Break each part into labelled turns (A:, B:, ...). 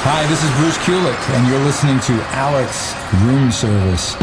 A: Hi, this is Bruce Kulick, and you're listening to Alex Room Service.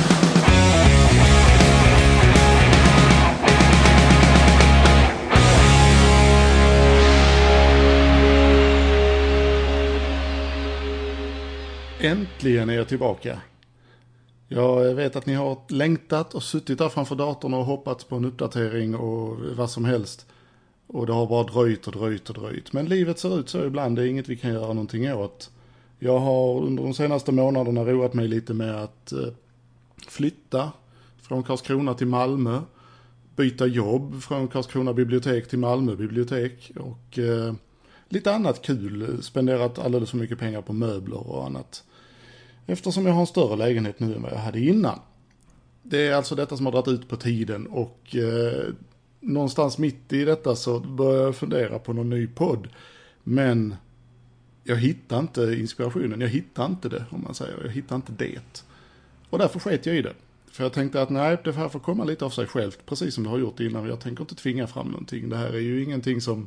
B: Äntligen är jag tillbaka. Jag vet att ni har längtat och suttit där framför datorn och hoppats på en uppdatering och vad som helst. Och det har bara dröjt. Men livet ser ut så ibland, det är inget vi kan göra någonting åt. Jag har under de senaste månaderna roat mig lite med att flytta från Karlskrona till Malmö. Byta jobb från Karlskrona bibliotek till Malmö bibliotek. Och lite annat kul. Spenderat alldeles för mycket pengar på möbler och annat. Eftersom jag har en större lägenhet nu än vad jag hade innan. Det är alltså detta som har dragit ut på tiden. Och någonstans mitt i detta så börjar jag fundera på någon ny podd. Men jag hittar inte inspirationen. Jag hittar inte det, om man säger. Jag hittar inte det. Och därför sket jag i det. För jag tänkte att nej, det här får komma lite av sig självt. Precis som det har gjort innan. Jag tänker inte tvinga fram någonting. Det här är ju ingenting som...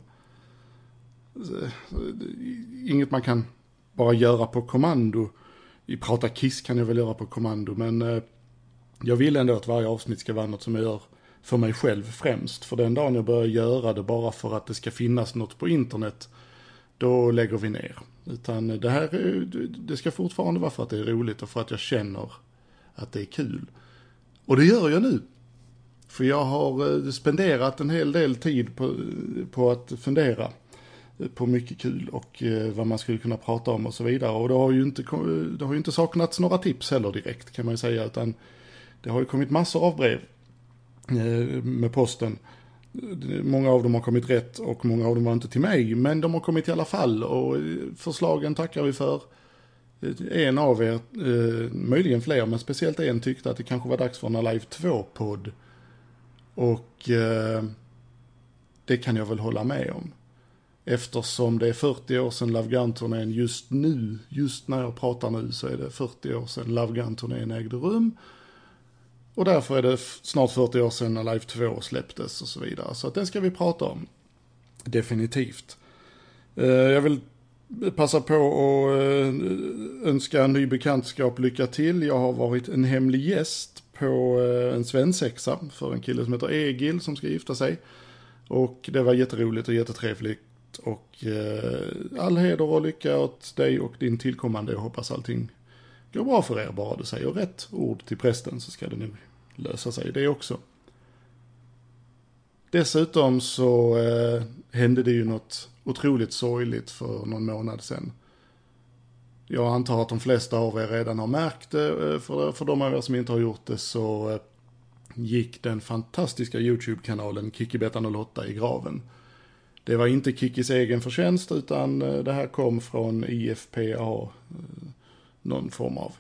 B: Inget man kan bara göra på kommando. I Prata Kiss kan jag väl göra på kommando. Men jag vill ändå att varje avsnitt ska vara något som jag gör för mig själv främst. För den dagen jag börjar göra det bara för att det ska finnas något på internet, då lägger vi ner. Utan det här, det ska fortfarande vara för att det är roligt och för att jag känner att det är kul. Och det gör jag nu. För jag har spenderat en hel del tid på att fundera på mycket kul och vad man skulle kunna prata om och så vidare. Och det har ju inte saknats några tips heller direkt, kan man ju säga, utan det har ju kommit massor av brev med posten. Många av dem har kommit rätt och många av dem var inte till mig, men de har kommit i alla fall och förslagen tackar vi för. En av er, möjligen fler, men speciellt en tyckte att det kanske var dags för en Alive 2-podd. Och det kan jag väl hålla med om. Eftersom det är 40 år sedan Love Gun-turnén just när jag pratar nu, så är det 40 år sedan Love Gun-turnén ägde rum. Och därför är det snart 40 år sedan när Live 2 släpptes och så vidare. Så att den ska vi prata om. Definitivt. Jag vill passa på att önska en ny bekantskap lycka till. Jag har varit en hemlig gäst på en svensexa för en kille som heter Egil som ska gifta sig. Och det var jätteroligt och jättetrevligt. Och all heder och lycka åt dig och din tillkommande. Jag hoppas allting går bra för er, bara du säger rätt ord till prästen så ska det nu lösa sig det också. Dessutom så hände det ju något otroligt sorgligt för någon månad sedan. Jag antar att de flesta av er redan har märkt det. För de av er som inte har gjort det så gick den fantastiska YouTube-kanalen Kikibeta08 i graven. Det var inte Kikis egen förtjänst utan det här kom från IFPA, någon form av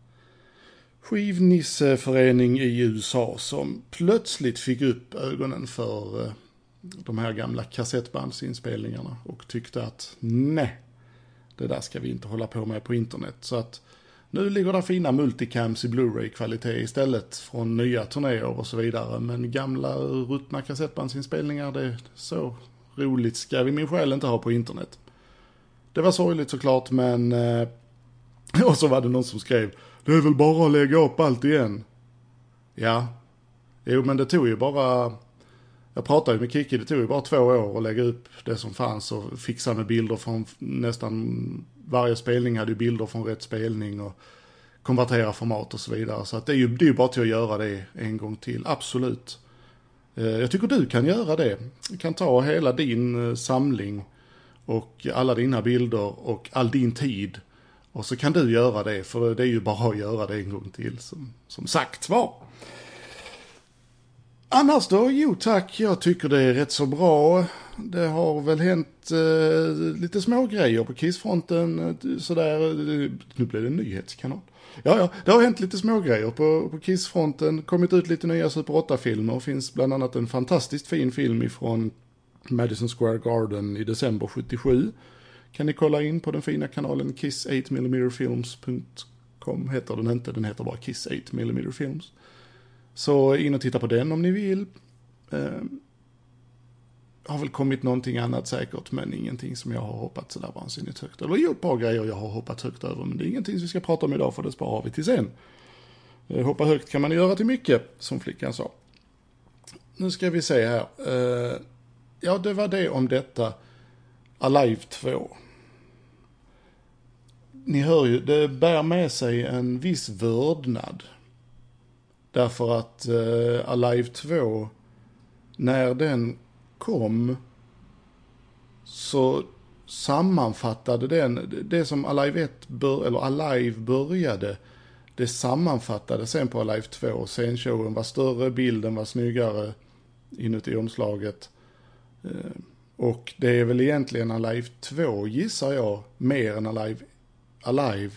B: skivnisseförening i USA som plötsligt fick upp ögonen för de här gamla kassettbandsinspelningarna och tyckte att nej, det där ska vi inte hålla på med på internet. Så att nu ligger det fina multicams i Blu-ray-kvalitet istället från nya turnéer och så vidare. Men gamla ruttna kassettbandsinspelningar, det är så roligt ska vi min själ inte ha på internet. Det var sorgligt såklart, men och så var det någon som skrev, det är väl bara att lägga upp allt igen. Ja, jo men det tog ju bara, jag pratade ju med Kiki, det tog ju bara 2 år att lägga upp det som fanns och fixa med bilder från nästan varje spelning hade ju bilder från rätt spelning och konvertera format och så vidare. Så att det är ju bara till att göra det en gång till, absolut. Jag tycker du kan göra det. Du kan ta hela din samling och alla dina bilder och all din tid. Och så kan du göra det, för det är ju bara att göra det en gång till, som sagt var. Annars då, jo tack, jag tycker det är rätt så bra. Det har väl hänt lite små grejer på Kissfronten, sådär, nu blir det en nyhetskanal. Ja, det har hänt lite små grejer på Kissfronten, kommit ut lite nya Super 8-filmer, finns bland annat en fantastiskt fin film ifrån Madison Square Garden i december 77. Kan ni kolla in på den fina kanalen kiss8mmfilms.com heter den inte, den heter bara Kiss 8mm Films. Så in och titta på den om ni vill. har väl kommit någonting annat säkert, men ingenting som jag har hoppat sådär vansinnigt högt. Eller gjort ett par grejer jag har hoppat högt över, men det är ingenting som vi ska prata om idag, för det sparar vi till sen. Hoppa högt kan man göra till mycket, som flickan sa. Nu ska vi se här. Ja, det var det om detta Alive 2. Ni hör ju, det bär med sig en viss vördnad. Därför att Alive 2, när den kom, så sammanfattade den, det som Alive 1 Alive började, det sammanfattade sen på Alive 2. Scenshowen var större, bilden var snyggare inuti omslaget. Och det är väl egentligen Alive 2, gissar jag, mer än Alive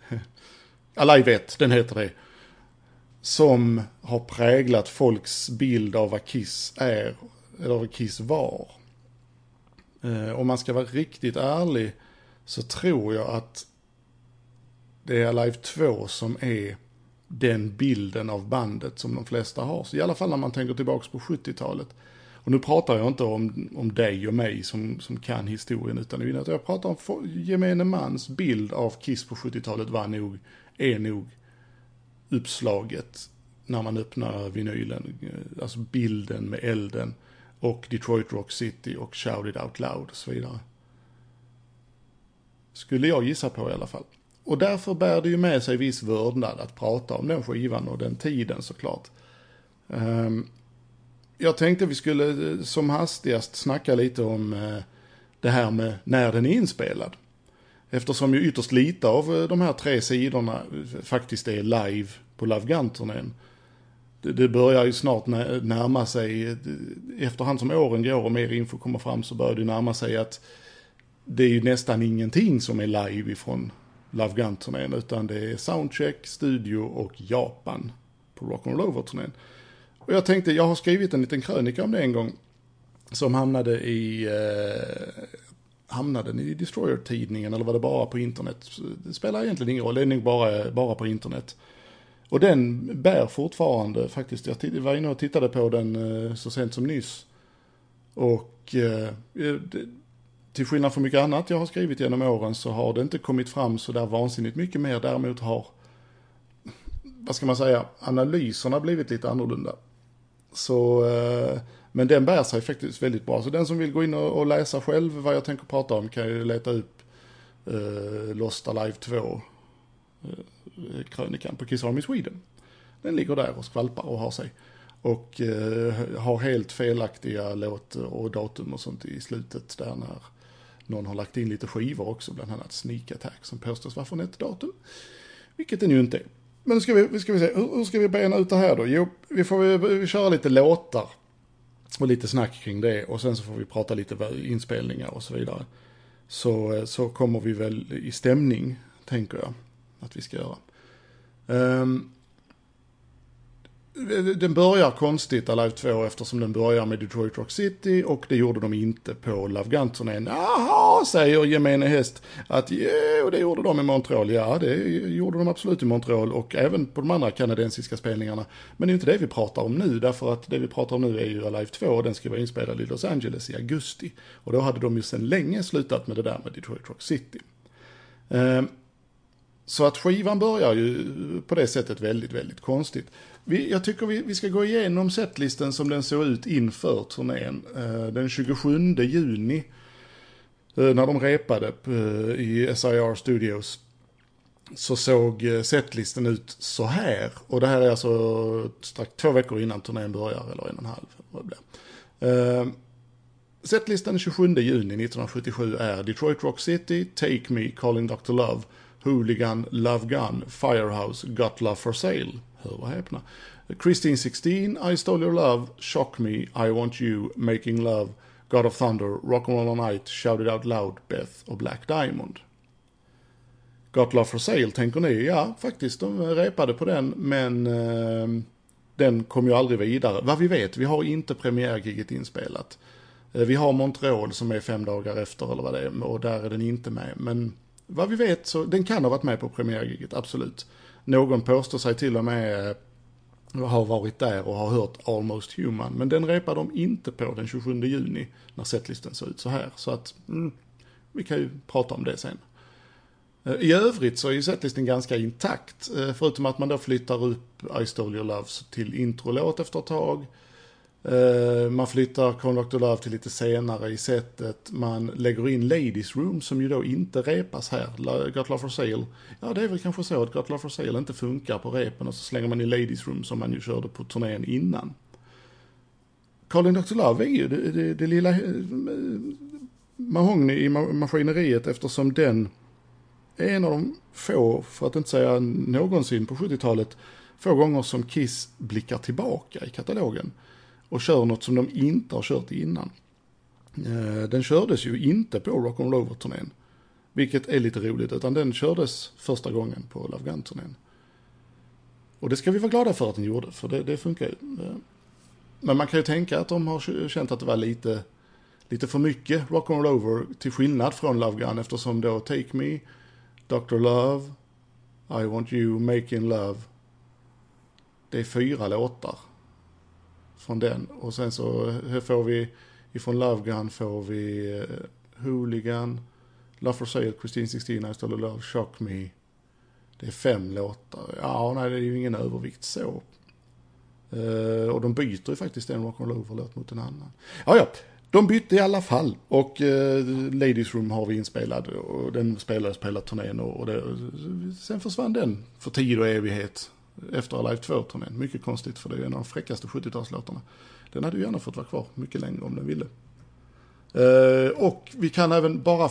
B: 1, den heter det, som har präglat folks bild av vad Kiss är, eller vad Kiss var. Om man ska vara riktigt ärlig, så tror jag att det är Alive 2 som är den bilden av bandet som de flesta har. Så i alla fall när man tänker tillbaka på 70-talet. Och nu pratar jag inte om dig och mig som kan historien, utan jag pratar om gemene mans bild av Kiss på 70-talet är nog uppslaget när man öppnar vinylen. Alltså bilden med elden och Detroit Rock City och Shout It Out Loud och så vidare. Skulle jag gissa på i alla fall. Och därför bär det ju med sig viss vördnad att prata om den skivan och den tiden, såklart. Jag tänkte vi skulle som hastigast snacka lite om det här med när den är inspelad. Eftersom ju ytterst lite av de här 3 sidorna faktiskt är live på Love Gun-turnén. Det börjar ju snart närma sig, efterhand som åren går och mer info kommer fram, så börjar det närma sig att det är ju nästan ingenting som är live ifrån Love Gun-turnén, utan det är soundcheck, studio och Japan på Rock'n'Roll Over-turnén. Och jag tänkte, jag har skrivit en liten krönika om det en gång, som hamnade den i Destroyer-tidningen, eller var det bara på internet? Det spelar egentligen ingen roll, det är nog bara på internet. Och den bär fortfarande faktiskt. Jag var inne och tittade på den så sent som nyss. Och till skillnad från mycket annat jag har skrivit genom åren, så har det inte kommit fram så där vansinnigt mycket mer. Däremot har, vad ska man säga, analyserna blivit lite annorlunda. Så, men den bär sig faktiskt väldigt bra. Så den som vill gå in och läsa själv vad jag tänker prata om kan ju leta upp Lost Alive 2 krönikan på Kiss Army Sweden. Den ligger där och skvalpar och har sig. Och har helt felaktiga låt och datum och sånt i slutet, där när någon har lagt in lite skivor också, bland annat Sneak Attack, som påstås vara från ett datum. Vilket den ju inte är. Men ska vi se, hur ska vi bena ut det här då? Jo, vi köra lite låtar och lite snack kring det, och sen så får vi prata lite inspelningar och så vidare. Så kommer vi väl i stämning, tänker jag att vi ska göra. Den börjar konstigt, Alive 2, eftersom den börjar med Detroit Rock City, och det gjorde de inte på Love Gun-turnén. Jaha, säger gemene häst, att det gjorde de i Montreal. Ja, det gjorde de absolut i Montreal, och även på de andra kanadensiska spelningarna. Men det är inte det vi pratar om nu, därför att det vi pratar om nu är ju Alive 2, och den ska vara inspelad i Los Angeles i augusti. Och då hade de ju sedan länge slutat med det där med Detroit Rock City. Så att skivan börjar ju på det sättet väldigt, väldigt konstigt. Jag tycker vi ska gå igenom setlisten som den såg ut inför turnén. Den 27 juni, när de repade i SIR Studios, så såg setlisten ut så här. Och det här är alltså strax 2 veckor innan turnén börjar, eller 1,5. Vad det blir. Setlisten 27 juni 1977 är Detroit Rock City, Take Me, Calling Dr. Love, Hooligan, Love Gun, Firehouse, Got Love for Sale. Hör och häpna. Christine 16, I Stole Your Love, Shock Me, I Want You, Making Love, God of Thunder, Rock'n'Roll All Night, Shout It Out Loud, Beth och Black Diamond. Got Love for Sale, tänker ni? Ja, faktiskt, de repade på den, men den kom ju aldrig vidare. Vad vi vet, vi har inte premiärgiget inspelat. Vi har Montreal som är 5 dagar efter, eller vad det är, och där är den inte med. Men vad vi vet, så den kan ha varit med på premiärgiget, absolut. Någon påstår sig till och med har varit där och har hört Almost Human. Men den repar de inte på den 27 juni när setlisten ser ut så här. Så att vi kan ju prata om det sen. I övrigt så är ju setlisten ganska intakt. Förutom att man då flyttar upp I Stole Your Love till introlåt efter ett tag. Man flyttar Conductor Love till lite senare i setet. Man lägger in Ladies Room som ju då inte repas här. Got Love for Sale. Ja, det är väl kanske så att Got Love for Sale inte funkar på repen och så slänger man in Ladies Room som man ju körde på turnén innan. Calling Dr. Love är ju det lilla mahogny i maskineriet eftersom den är en av de få, för att inte säga någonsin på 70-talet, få gånger som Kiss blickar tillbaka i katalogen och kör något som de inte har kört innan. Den kördes ju inte på Rock and Roll-turnén, vilket är lite roligt, utan den kördes första gången på Love Gun-turnén. Och det ska vi vara glada för att den gjorde, för det funkar ju. Men man kan ju tänka att de har känt att det var lite för mycket Rock and Roll till skillnad från Love Gun, eftersom då Take Me, Dr. Love, I Want You, Making Love, det är 4 låtar från den. Och sen så får vi ifrån Love Gun får vi Hooligan, Love for Sale, Christine 16, I Stole Love, Shock Me. Det är 5 låtar. Ja, nej, det är ju ingen övervikt så. Och de byter ju faktiskt en Rock and Roll-låt mot en annan. Ja. De bytte i alla fall och Ladies Room har vi inspelad och den spelades på hela turnén och sen försvann den för tid och evighet efter Alive 2-turnén. Mycket konstigt, för det är en av de fräckaste 70-talslåtarna. Den hade ju gärna fått vara kvar mycket längre om den ville. Och vi kan även, bara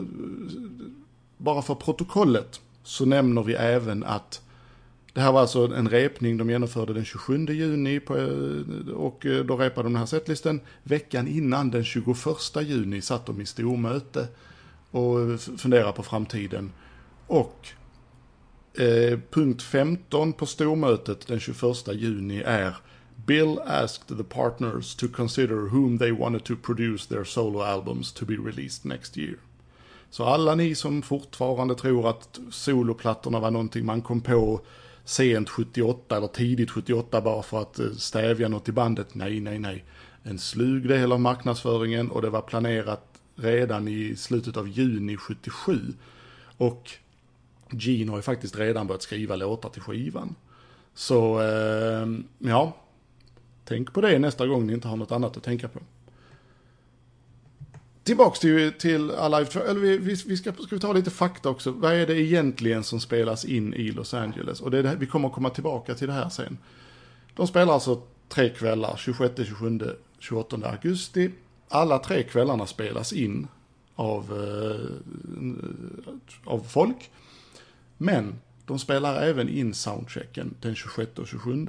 B: för protokollet, så nämner vi även att det här var alltså en repning de genomförde den 27 juni och då repade de den här setlisten. Veckan innan, den 21 juni, satt de i stormöte och funderade på framtiden. Och punkt 15 på stormötet den 21 juni är: Bill asked the partners to consider whom they wanted to produce their solo albums to be released next year. Så alla ni som fortfarande tror att soloplattorna var någonting man kom på sent 78 eller tidigt 78 bara för att stävja något i bandet. Nej. En slug del av marknadsföringen, och det var planerat redan i slutet av juni 77. Och Gene har ju faktiskt redan börjat skriva låtar till skivan. Så ja, tänk på det nästa gång ni inte har något annat att tänka på. Tillbaks till Alive 2, eller vi ska ta lite fakta också. Vad är det egentligen som spelas in i Los Angeles? Och vi kommer att komma tillbaka till det här sen. De spelar alltså 3 kvällar, 26, 27, 28 augusti. Alla 3 kvällarna spelas in av folk. Men de spelar även in soundchecken den 26 och 27.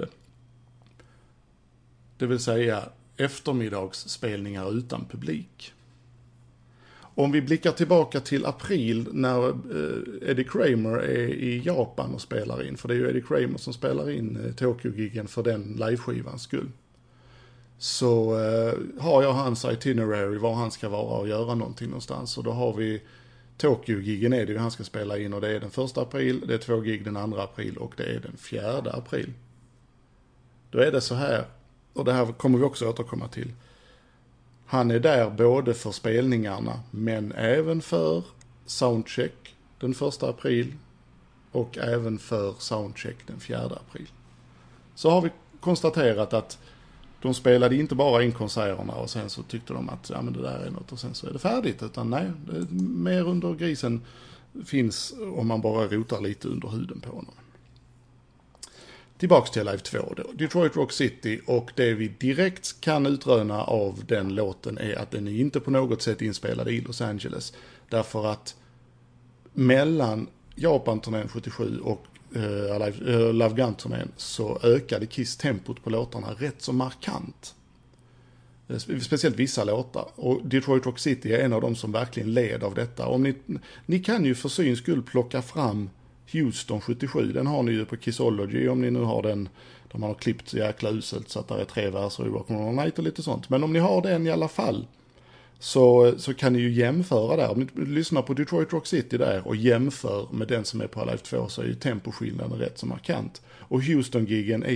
B: Det vill säga eftermiddagsspelningar utan publik. Om vi blickar tillbaka till april när Eddie Kramer är i Japan och spelar in, för det är ju Eddie Kramer som spelar in Tokyo-giggen för den liveskivan skull, så har jag hans itinerary var han ska vara och göra någonting någonstans. Och då har vi Tokyo-giggen är det ju han ska spela in, och det är den 1 april, det är 2 gig den 2 april och det är den 4 april. Då är det så här, och det här kommer vi också återkomma till. Han är där både för spelningarna men även för soundcheck den 1 april och även för soundcheck den 4 april. Så har vi konstaterat att de spelade inte bara in konserterna och sen så tyckte de att ja, men det där är något och sen så är det färdigt. Utan nej, mer under grisen finns om man bara rotar lite under huden på honom. Tillbaks till Live 2 då. Detroit Rock City, och det vi direkt kan utröna av den låten är att den är inte på något sätt inspelad i Los Angeles. Därför att mellan Japan-turnén 77 och Love Gun-turnén så ökade Kiss tempot på låtarna rätt så markant. Speciellt vissa låtar. Och Detroit Rock City är en av dem som verkligen led av detta. Om ni kan ju för syns skull plocka fram Houston 77, den har ni ju på Kissology om ni nu har den. De har klippt så jäkla uselt så att det är 3 verser i Rock'n'Roll Night och lite sånt. Men om ni har den i alla fall så kan ni ju jämföra där. Om ni lyssnar på Detroit Rock City där och jämför med den som är på Alive 2 så är ju temposkillnaden rätt så markant. Och Houston-giggen är ju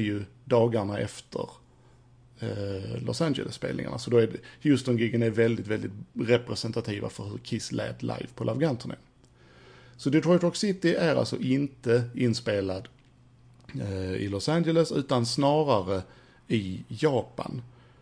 B: dagarna efter Los Angeles-spelningarna. Så då är Houston-giggen är väldigt, väldigt representativa för hur Kiss lät live på Love Gun-turnén. Så Detroit Rock City är alltså inte inspelad i Los Angeles utan snarare i Japan.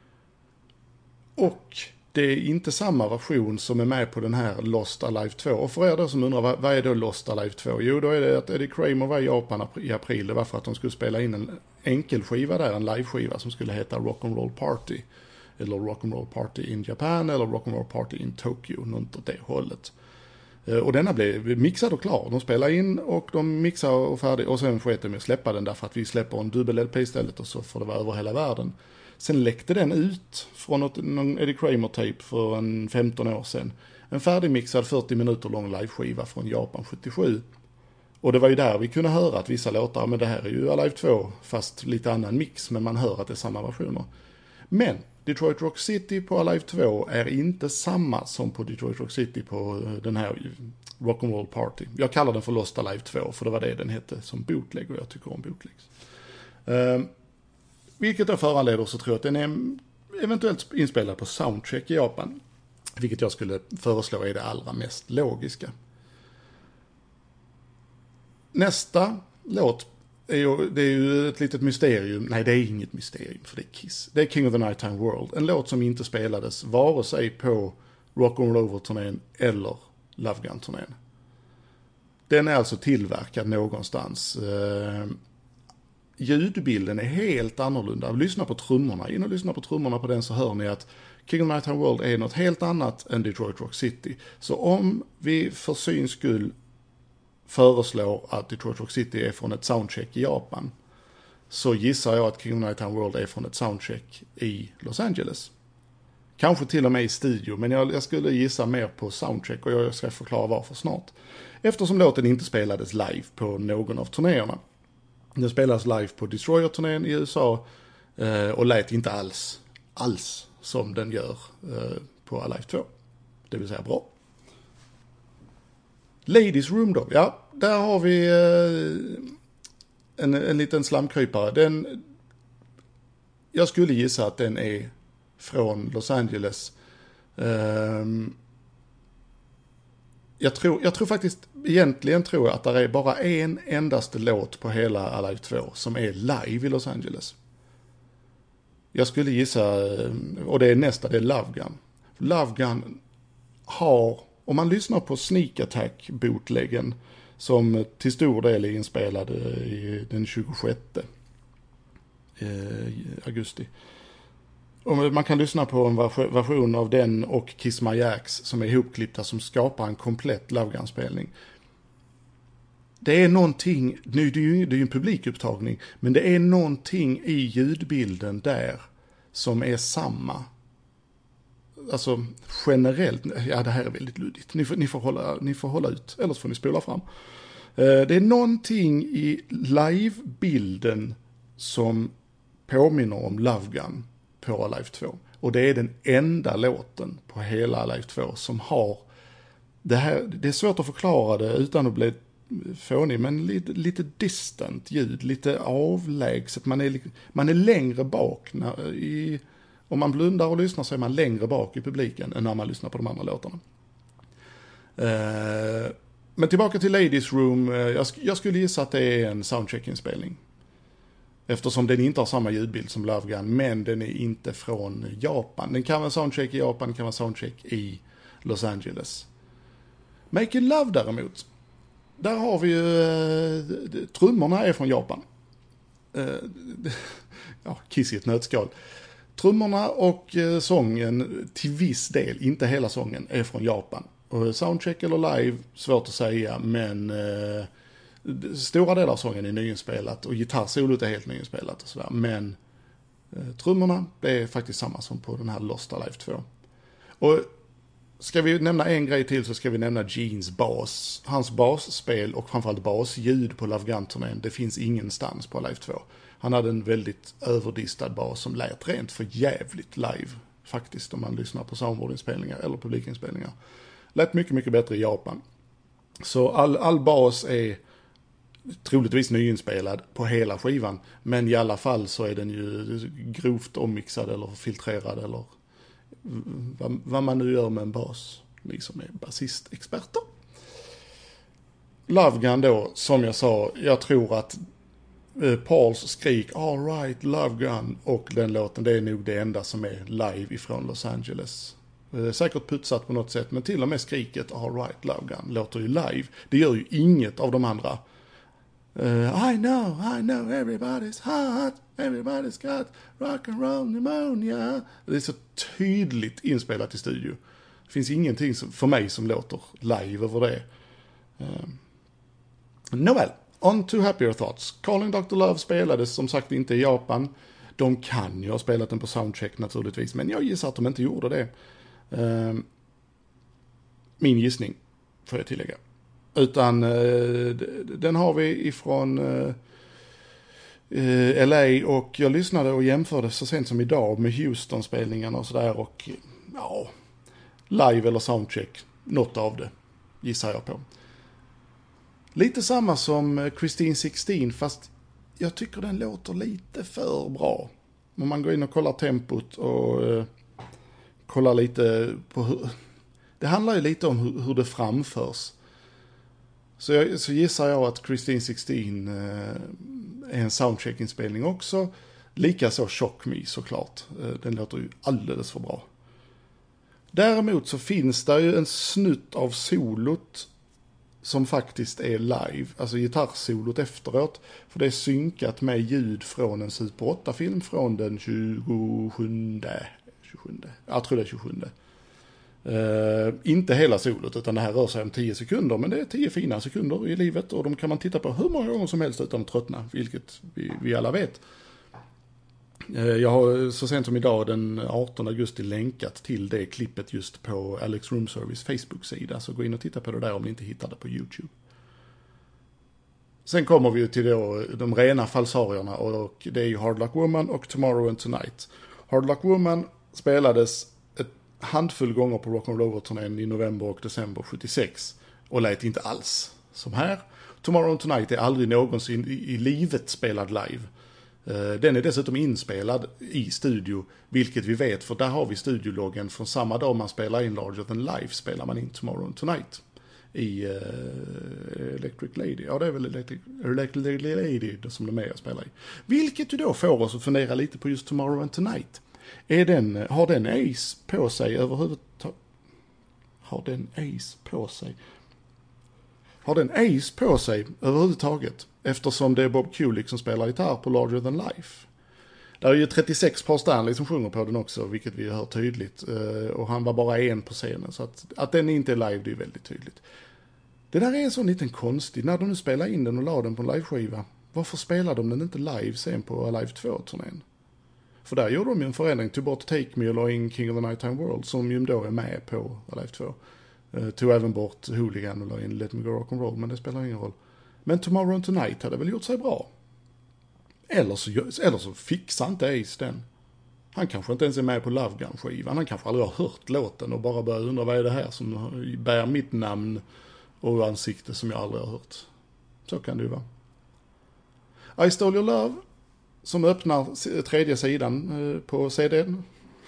B: Och det är inte samma version som är med på den här Lost Alive 2. Och för er då som undrar, vad är då Lost Alive 2? Jo, då är det att Eddie Kramer var i Japan i april. Det var för att de skulle spela in en enkelskiva där, en liveskiva som skulle heta Rock'n'Roll Party. Eller Rock'n'Roll Party in Japan eller Rock'n'Roll Party in Tokyo, något åt det hållet. Och denna blev mixad och klar. De spelade in och de mixade och färdig. Och sen sket de med att släppa den därför att vi släpper en dubbel-LP istället och så får det vara över hela världen. Sen läckte den ut från någon Eddie Kramer-tape för en 15 år sedan. En färdigmixad 40 minuter lång liveskiva från Japan 77. Och det var ju där vi kunde höra att vissa låtar, men det här är ju Alive 2 fast lite annan mix, men man hör att det är samma versioner. Men Detroit Rock City på Alive 2 är inte samma som på Detroit Rock City på den här Rock'n'Roll Party. Jag kallar den för Lost Alive 2 för det var det den hette som bootleg och jag tycker om bootlegs. Vilket då föranleder så tror jag att den är eventuellt inspelad på Soundcheck i Japan. Vilket jag skulle föreslå är det allra mest logiska. Nästa låt det är ju ett litet mysterium. Nej, det är inget mysterium för det är Kiss. Det är King of the Nighttime World. En låt som inte spelades vare sig på Rock'n'Roll Over-turnén eller Love Gun-turnén. Den är alltså tillverkad någonstans. Ljudbilden är helt annorlunda. Lyssna på trummorna. In och lyssna på trummorna på den så hör ni att King of the Nighttime World är något helt annat än Detroit Rock City. Så om vi för syns skull föreslår att Detroit Rock City är från ett soundcheck i Japan så gissar jag att King of the Nighttime World är från ett soundcheck i Los Angeles. Kanske till och med i studio, men jag skulle gissa mer på soundcheck och jag ska förklara varför snart. Eftersom låten inte spelades live på någon av turnéerna. Den spelas live på Destroyer-turnén i USA och lät inte alls som den gör på Alive 2. Det vill säga bra. Ladies Room då, ja, där har vi en liten slamkrypare. Jag skulle gissa att den är från Los Angeles. Jag tror faktiskt, egentligen tror jag att det är bara en endaste låt på hela Alive 2 som är live i Los Angeles. Jag skulle gissa, och det är Love Gun. Love Gun har, om man lyssnar på Sneak Attack bootleggen som till stor del är inspelad den 26 augusti. Och man kan lyssna på en version av den och Kiss My Axe som är ihopklippta som skapar en komplett Love Gun-spelning. Det är någonting, det är ju en publikupptagning, men det är någonting i ljudbilden där som är samma. Alltså generellt, ja det här är väldigt luddigt. Ni får hålla ut, eller så får ni spola fram. Det är någonting i livebilden som påminner om Love Gun på Alive 2. Och det är den enda låten på hela Alive 2 som har det här. Det är svårt att förklara det utan att bli fånig, men lite distant ljud, lite avlägset. Man är längre bak om man blundar och lyssnar så är man längre bak i publiken än när man lyssnar på de andra låtarna. Men tillbaka till Ladies Room. Jag skulle gissa att det är en soundcheck-inspelning. Eftersom den inte har samma ljudbild som Love Gun, men den är inte från Japan. Den kan vara soundcheck i Japan, den kan vara soundcheck i Los Angeles. Make It Love däremot. Där har vi ju, trummorna är från Japan. Ja, Kiss i ett nötskal. Trummorna och sången till viss del, inte hela sången, är från Japan. Och soundcheck eller live, svårt att säga, men stora delar av sången är nyinspelat och gitarrsolot är helt nyinspelat och sådär. Men trummorna, det är faktiskt samma som på den här Lost Alive 2. Och ska vi nämna en grej till så ska vi nämna Genes bas. Hans basspel och framförallt basljud på Love Gun-turnén, det finns ingenstans på Alive 2. Han hade en väldigt överdistad bas som lät rent för jävligt live. Faktiskt om man lyssnar på soundboardinspelningar eller publikinspelningar. Lät mycket, mycket bättre i Japan. Så all bas är troligtvis nyinspelad på hela skivan. Men i alla fall så är den ju grovt ommixad eller filtrerad eller vad man nu gör med en bas. Ni som är basistexperter. Love Gun då, som jag sa, jag tror att Pauls skrik All right, Love Gun och den låten, det är nog det enda som är live ifrån Los Angeles. Säkert putsat på något sätt, men till och med skriket All right, Love Gun låter ju live. Det gör ju inget av de andra. I know, everybody's hot, everybody's got rock and roll pneumonia. Det är så tydligt inspelat i studio. Det finns ingenting för mig som låter live över det. Nåväl, on to happier thoughts. Calling Dr. Love spelades som sagt inte i Japan. De kan ju ha spelat den på soundcheck naturligtvis, men jag gissar att de inte gjorde det. Min gissning, får jag tillägga. Utan den har vi ifrån LA, och jag lyssnade och jämförde så sent som idag med Houston-spelningarna och sådär, och ja, live eller soundcheck, något av det gissar jag på. Lite samma som Christine 16, fast jag tycker den låter lite för bra. Om man går in och kollar tempot och kollar lite på hur... Det handlar ju lite om hur det framförs. Så gissar jag att Christine 16 är en soundcheck-inspelning också. Likaså Shock Me såklart. Den låter ju alldeles för bra. Däremot så finns det ju en snutt av solot som faktiskt är live. Alltså gitarrsolot efteråt. För det är synkat med ljud från en Super 8-film från den 27. Jag tror det är 27. Inte hela solot, utan det här rör sig om 10 sekunder, men det är 10 fina sekunder i livet, och de kan man titta på hur många gånger som helst utan att tröttna, vilket vi alla vet. Jag har så sent som idag den 18 augusti länkat till det klippet just på Alex Room Service Facebook-sida, så gå in och titta på det där om ni inte hittar det på YouTube. Sen kommer vi till då de rena falsarierna, och det är ju Hard Luck Woman och Tomorrow and Tonight. Hard Luck Woman spelades handfull gånger på Rock and Roll-turnén i november och december 76 och lät inte alls som här. Tomorrow and Tonight är aldrig någonsin i livet spelad live. Den är dessutom inspelad i studio, vilket vi vet, för där har vi studiologgen från samma dag man spelar in Larger Than Life, spelar man in Tomorrow and Tonight i Electric Lady. Ja, det är väl Electric Lady som de är att spela i. Vilket ju då får oss att fundera lite på just Tomorrow and Tonight. Har den Ace på sig överhuvudtaget? Har den Ace på sig överhuvudtaget? Eftersom det är Bob Kulick som spelar gitarr på Larger Than Life. Där är ju 36 Paul Stanley som sjunger på den också, vilket vi hör tydligt. Och han var bara en på scenen, så att den inte är live, det är väldigt tydligt. Det där är en sån liten konstig, när de nu spelar in den och la den på en liveskiva, varför spelar de den inte live sen på Alive 2-turnén? För där gjorde de ju en förändring, tog bort Take Me och la in King of the Nighttime World, som ju då är med på Alive 2. Tog även bort Hooligan och la in Let Me Go Rock and Roll, men det spelar ingen roll. Men Tomorrow and Tonight hade väl gjort sig bra. Eller så fixar inte Ace den. Han kanske inte ens är med på Love Gun-skivan. Han kanske aldrig har hört låten och bara börjar undra vad är det här som bär mitt namn och ansikte som jag aldrig har hört. Så kan det ju vara. I Stole Your Love, som öppnar tredje sidan på CD:n.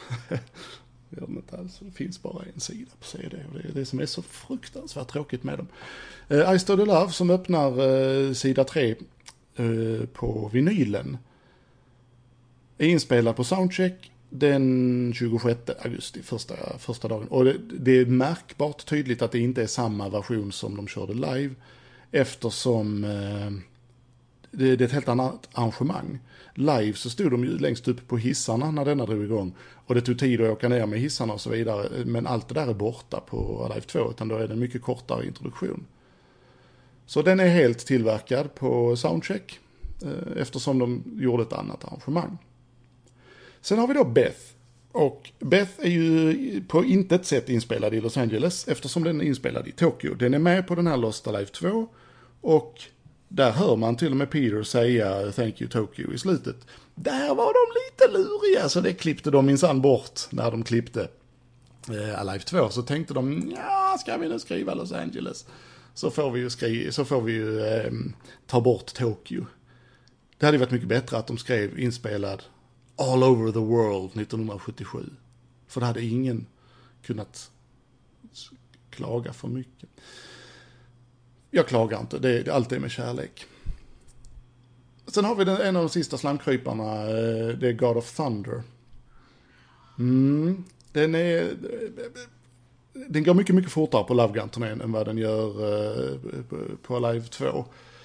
B: Det finns bara en sida på CD, och det är det som är så fruktansvärt tråkigt med dem. I Stole Your Love, som öppnar sida 3 på vinylen, är inspelad på soundcheck den 26 augusti, första dagen. Och det är märkbart tydligt att det inte är samma version som de körde live, eftersom det är ett helt annat arrangemang. Live så stod de ju längst upp på hissarna när denna drog igång, och det tog tid att åka ner med hissarna och så vidare, men allt det där är borta på Alive 2, utan då är det en mycket kortare introduktion. Så den är helt tillverkad på soundcheck, eftersom de gjorde ett annat arrangemang. Sen har vi då Beth. Och Beth är ju på intet sätt inspelad i Los Angeles, eftersom den är inspelad i Tokyo. Den är med på den här Lost Alive 2, och där hör man till och med Peter säga Thank you Tokyo i slutet. Där var de lite luriga, så det klippte de minsann bort när de klippte Alive 2. Så tänkte de, ja, ska vi nu skriva Los Angeles? så får vi ju ta bort Tokyo. Det hade varit mycket bättre att de skrev inspelad All Over the World 1977. För det hade ingen kunnat klaga för mycket. Jag klagar inte, allt är med kärlek. Sen har vi en av de sista slamkryparna, det är God of Thunder. Den går mycket, mycket fortare på Love Gun-turnén än vad den gör på Alive 2.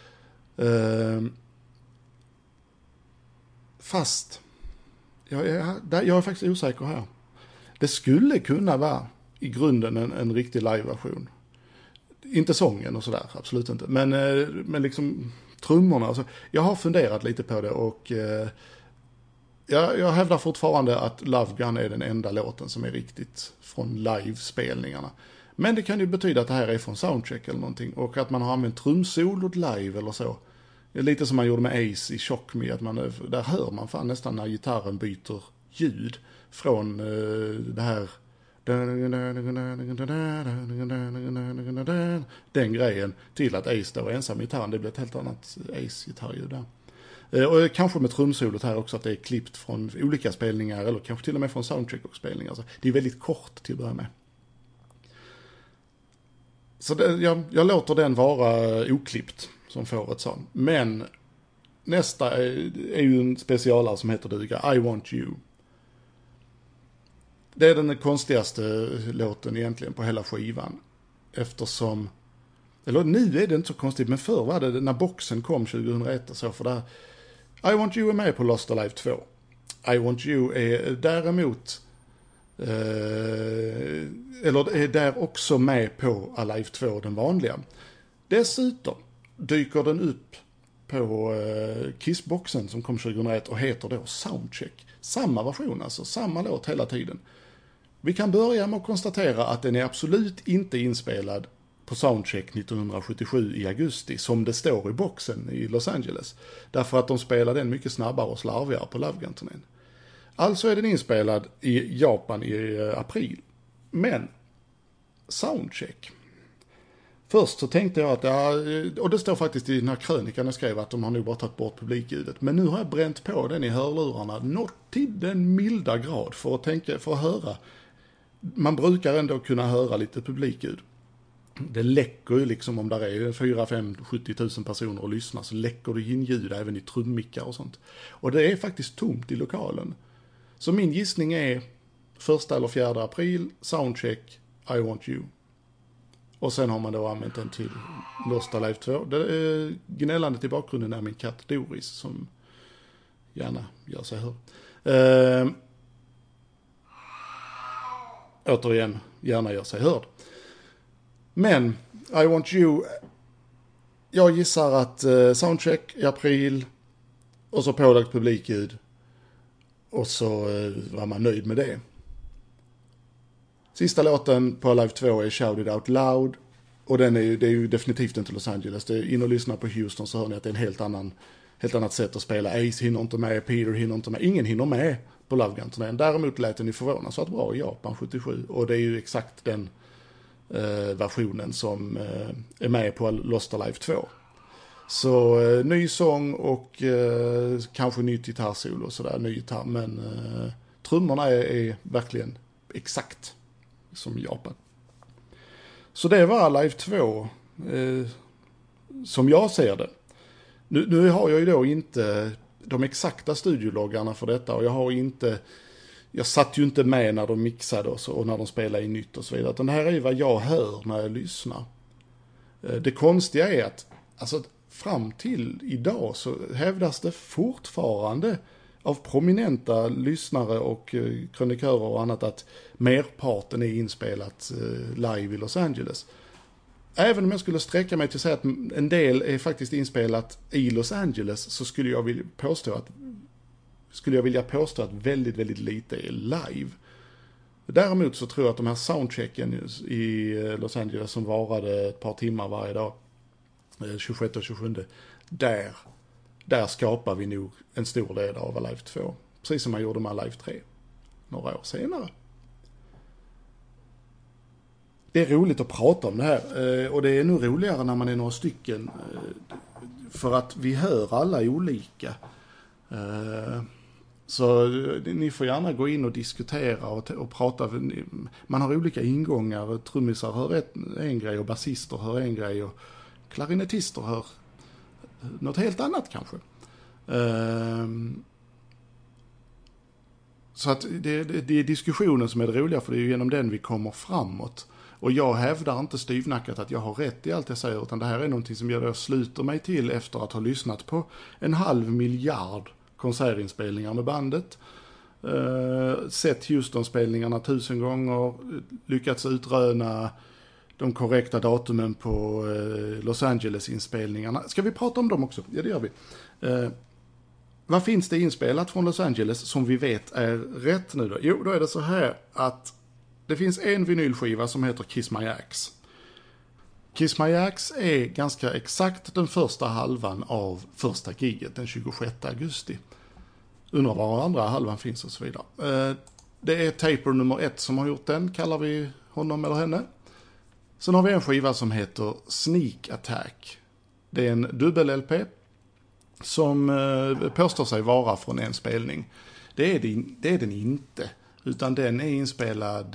B: Fast jag är faktiskt osäker här. Det skulle kunna vara i grunden en riktig live-version. Inte sången och sådär, absolut inte. Men liksom trummorna. Alltså, jag har funderat lite på det och jag hävdar fortfarande att Love Gun är den enda låten som är riktigt från live-spelningarna. Men det kan ju betyda att det här är från soundcheck eller någonting. Och att man har använt trumsolot live eller så. Det är lite som man gjorde med Ace i Shock Me. Där hör man fan nästan när gitarren byter ljud från det här... Den grejen till att Ace står ensam i gitarren. Det blir ett helt annat Ace-gitarrljud där. Och kanske med trumsolot här också att det är klippt från olika spelningar eller kanske till och med från soundcheck och spelningar. Alltså, det är väldigt kort till att börja med. Så jag låter den vara oklippt som får ett sånt. Men nästa är ju en specialare som heter duga, I Want You. Det är den konstigaste låten egentligen på hela skivan. Eftersom, eller nu är det inte så konstigt, men förr var det när boxen kom 2001 och så, för där I Want You är med på Lost Alive 2. I Want You är däremot eller är där också med på Alive 2, den vanliga. Dessutom dyker den upp på Kissboxen som kom 2001 och heter då Soundcheck. Samma version alltså, samma låt hela tiden. Vi kan börja med att konstatera att den är absolut inte inspelad på Soundcheck 1977 i augusti som det står i boxen i Los Angeles. Därför att de spelade den mycket snabbare och slarvigare på Love Gun-turnén. Alltså är den inspelad i Japan i april. Men Soundcheck. Först så tänkte jag att, och det står faktiskt i den här krönikan jag skrev att de har nog bara tagit bort publikljudet. Men nu har jag bränt på den i hörlurarna något till den milda grad för att höra. Man brukar ändå kunna höra lite publikljud. Det läcker ju liksom om där är 4, 5, 70 000 personer och lyssnar så läcker det in ljud även i trummickar och sånt. Och det är faktiskt tomt i lokalen. Så min gissning är 1 eller 4 april, Soundcheck, I Want You. Och sen har man då använt den till Lost Alive 2. Det är gnällandet i bakgrunden är min katt Doris som gärna gör sig hörd. Återigen, gärna gör sig hörd. Men I Want You, jag gissar att Soundcheck i april och så pålagt publikljud och så var man nöjd med det. Sista låten på Alive 2 är Shout It Out Loud och det är ju definitivt inte Los Angeles. Det är in och lyssna på Houston så hör ni att det är en helt annat sätt att spela. Ace hinner inte med, Peter hinner inte med, ingen hinner med på Love Gun-turnén. Däremot lät den ju förvånansvärt bra i Japan 77 och det är ju exakt den versionen som är med på Lost Alive 2. Så ny sång och kanske nytt gitarrsolo och sådär, ny gitarr, men trummorna är verkligen exakt som i Japan. Så det var Alive 2 som jag ser det. Nu har jag ju då inte de exakta studiologgarna för detta och jag satt ju inte med när de mixade och när de spelade in nytt och så vidare. Utan det här är vad jag hör när jag lyssnar. Det konstiga är att alltså, fram till idag så hävdas det fortfarande av prominenta lyssnare och krönikörer och annat att merparten är inspelat live i Los Angeles. Även om jag skulle sträcka mig till att säga att en del är faktiskt inspelat i Los Angeles så skulle jag vilja påstå att väldigt, väldigt lite är live. Däremot så tror jag att de här soundchecken i Los Angeles som varade ett par timmar varje dag, 26 och 27, där skapar vi nog en stor del av Alive 2. Precis som man gjorde med Alive 3 några år senare. det är roligt att prata om det här. Och det är nog roligare när man är några stycken. För att vi hör alla olika. Så ni får gärna gå in och diskutera och prata. Man har olika ingångar. Trummisar hör en grej och basister hör en grej. Och klarinettister hör något helt annat kanske. Så att det är diskussionen som är det roliga, för det är ju genom den vi kommer framåt. Och jag hävdar inte styvnackat att jag har rätt i allt jag säger, utan det här är någonting som jag sluter mig till efter att ha lyssnat på 500 000 konsertinspelningar med bandet. Sett Houston-spelningarna 1000 gånger, lyckats utröna de korrekta datumen på Los Angeles-inspelningarna. Ska vi prata om dem också? Ja, det gör vi. Vad finns det inspelat från Los Angeles som vi vet är rätt nu då? Jo, då är det så här att det finns en vinylskiva som heter Kiss My Axe. Kiss My Axe är ganska exakt den första halvan av första giget den 26 augusti. Undrar var andra halvan finns och så vidare. Det är Taper nummer 1 som har gjort den, kallar vi honom eller henne. Sen har vi en skiva som heter Sneak Attack. Det är en dubbel-LP som påstår sig vara från en spelning. Det är den inte, utan den är inspelad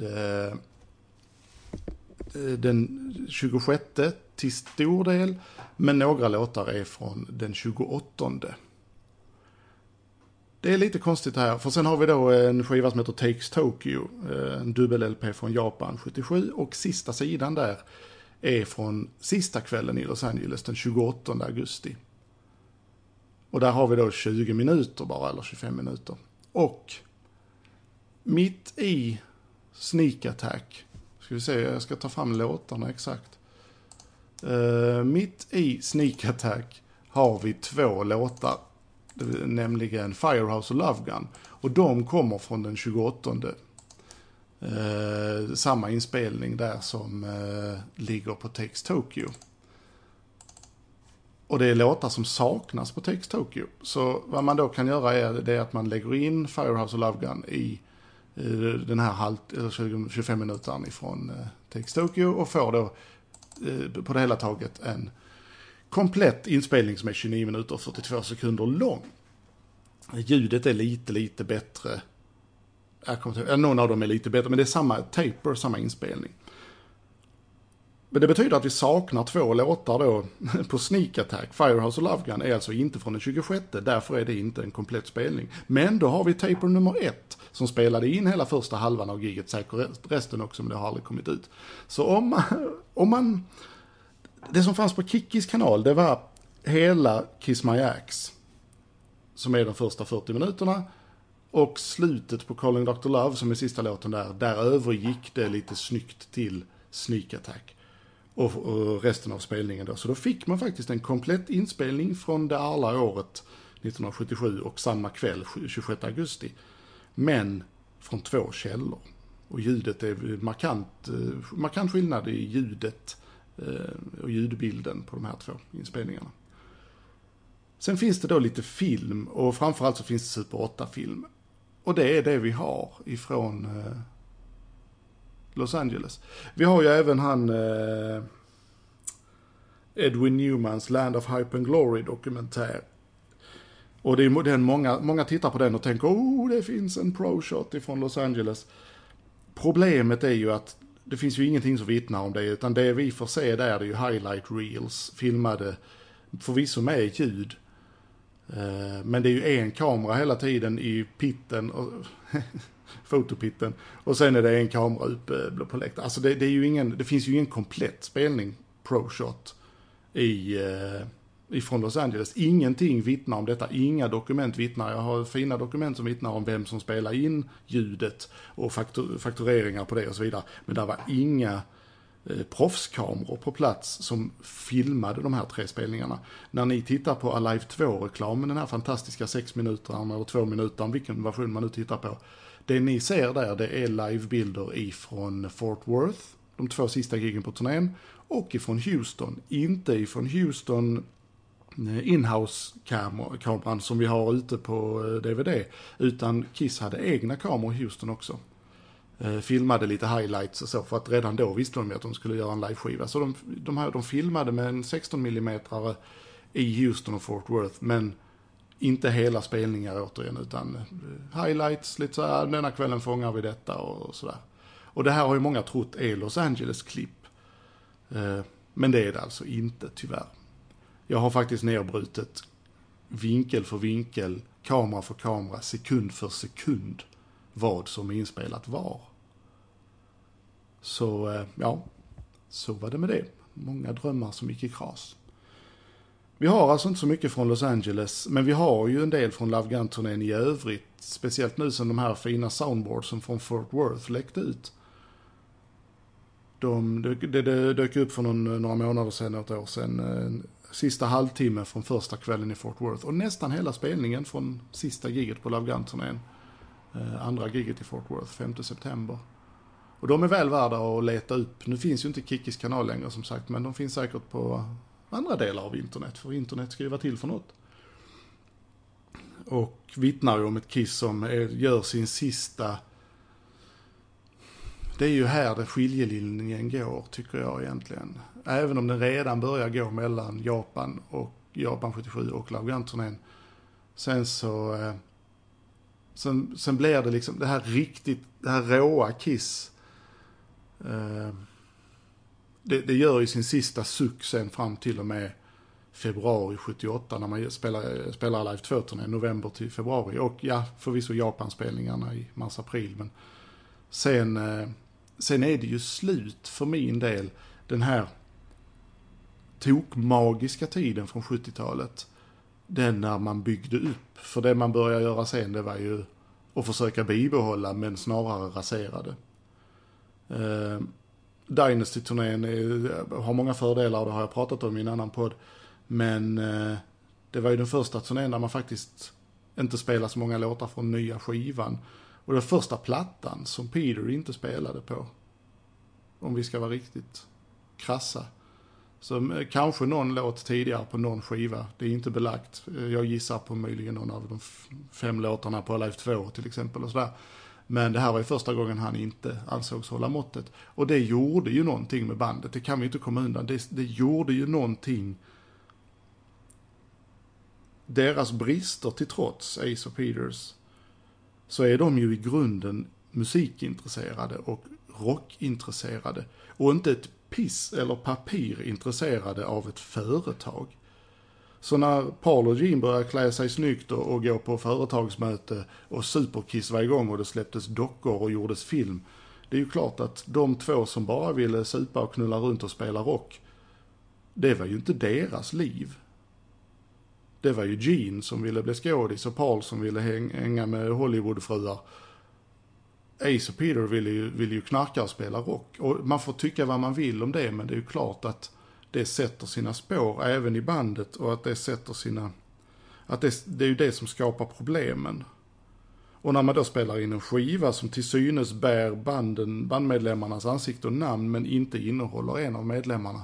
B: den 26 till stor del, men några låtar är från den 28. Det är lite konstigt här, för sen har vi då en skiva som heter Takes Tokyo, en dubbel-LP från Japan 77, och sista sidan där är från sista kvällen i Los Angeles den 28 augusti. Och där har vi då 20 minuter bara, eller 25 minuter. Och mitt i Sneak Attack, ska vi se, jag ska ta fram låtarna exakt. Mitt i Sneak Attack har vi 2 låtar, nämligen Firehouse och Love Gun. Och de kommer från den 28. Samma inspelning där som ligger på Takes Tokyo. Och det är låtar som saknas på Takes Tokyo. Så vad man då kan göra är det att man lägger in Firehouse och Love Gun i den här 25 minuter ifrån Takes Tokyo och får då på det hela taget en komplett inspelning som är 29 minuter och 42 sekunder lång. Ljudet är lite bättre. Någon av dem är lite bättre, men det är samma taper, samma inspelning. Men det betyder att vi saknar 2 låtar då på Sneak Attack. Firehouse och Love Gun är alltså inte från den 26, därför är det inte en komplett spelning. Men då har vi taper nummer 1 som spelade in hela första halvan av giget, säkert resten också, men det har aldrig kommit ut. Så om man det som fanns på Kickis kanal, det var hela Kiss My Axe, som är de första 40 minuterna, och slutet på Calling Dr. Love, som är sista låten där övergick det lite snyggt till Sneak Attack. Och resten av spelningen då. Så då fick man faktiskt en komplett inspelning från det alla året 1977 och samma kväll 26 augusti. Men från 2 källor. Och ljudet är markant skillnad i ljudet och ljudbilden på de här 2 inspelningarna. Sen finns det då lite film, och framförallt så finns det Super 8-film. Och det är det vi har ifrån Los Angeles. Vi har ju även han Edwin Newmans Land of Hype and Glory dokumentär. Och det är den många tittar på den och tänker, det finns en pro-shot ifrån Los Angeles. Problemet är ju att det finns ju ingenting som vittnar om det, utan det vi får se där är ju highlight reels filmade, förvisso med ljud. Men det är ju en kamera hela tiden i pitten och fotopitten, och sen är det en kamera uppe på läktaren. Alltså det finns ju ingen komplett spelning pro-shot ifrån Los Angeles. Ingenting vittnar om detta, inga dokument vittnar. Jag har fina dokument som vittnar om vem som spelar in ljudet och faktureringar på det och så vidare. Men det var inga proffskameror på plats som filmade de här 3 spelningarna. När ni tittar på Alive 2-reklamen, den här fantastiska 6 minuter eller 2 minuter, vilken version man nu tittar på, det ni ser där, det är livebilder ifrån Fort Worth, de 2 sista giggen på turnén, och ifrån Houston. Inte ifrån Houston in-house-kameran som vi har ute på DVD, utan Kiss hade egna kameror i Houston också. filmade lite highlights och så, för att redan då visste de att de skulle göra en liveskiva. Så de filmade med en 16 mm i Houston och Fort Worth, men inte hela spelningar återigen, utan highlights, lite så här, denna kvällen fångar vi detta och sådär. Och det här har ju många trott är Los Angeles-klipp. Men det är det alltså inte, tyvärr. Jag har faktiskt nedbrutit vinkel för vinkel, kamera för kamera, sekund för sekund vad som är inspelat var. Så ja, så var det med det. Många drömmar som gick i kras. Vi har alltså inte så mycket från Los Angeles, men vi har ju en del från Love Gun-turnén i övrigt. Speciellt nu som de här fina soundboardsen från Fort Worth läckte ut. Det dök upp för några månader sedan, ett år sedan. Sista halvtimme från första kvällen i Fort Worth. Och nästan hela spelningen från sista giget på Love Gun-turnén. Andra giget i Fort Worth, 5 september. Och de är väl värda att leta upp. Nu finns ju inte Kikkis kanal längre som sagt, men de finns säkert på andra delar av internet. För internet ska ju vara till för något. Och vittnar ju om ett Kiss som gör sin sista... Det är ju här det skiljelinjen går, tycker jag egentligen. Även om den redan börjar gå mellan Japan 77 och Love Gun-turnén. Sen blir det liksom det här råa Kiss. Det gör ju sin sista suck sen fram till och med februari 78 när man spelar Live 2-turnén, november till februari. Och ja, förvisso Japan-spelningarna i mars-april, men sen är det ju slut för min del, den här tokmagiska tiden från 70-talet. Den när man byggde upp. För det man började göra sen, det var ju att försöka bibehålla, men snarare raserade. Dynasty-turnén har många fördelar, och det har jag pratat om i en annan podd. Men det var ju den första turnén där man faktiskt inte spelade så många låtar från nya skivan. Och det första plattan som Peter inte spelade på. Om vi ska vara riktigt krassa. Så kanske någon låt tidigare på någon skiva. Det är inte belagt. Jag gissar på möjligen någon av de 5 låtarna på Live 2 till exempel och sådär. Men det här var ju första gången han inte ansågs hålla måttet. Och det gjorde ju någonting med bandet. Det kan vi inte komma undan. Det gjorde ju någonting. Deras brister till trots, Ace och Peters, så är de ju i grunden musikintresserade och rockintresserade. Och inte ett piss eller papir intresserade av ett företag. Så när Paul och Gene började klä sig snyggt och gå på företagsmöte och Superkiss var igång och det släpptes dockor och gjordes film. Det är ju klart att de två som bara ville supa och knulla runt och spela rock, det var ju inte deras liv. Det var ju Gene som ville bli skådis och Paul som ville hänga med Hollywoodfruar. Ace och Peter ville ju knarka och spela rock. Och man får tycka vad man vill om det, men det är ju klart att det sätter sina spår även i bandet, och att det sätter sina... att det är ju det som skapar problemen. Och när man då spelar in en skiva som till synes bär bandmedlemmarnas ansikte och namn, men inte innehåller en av medlemmarna,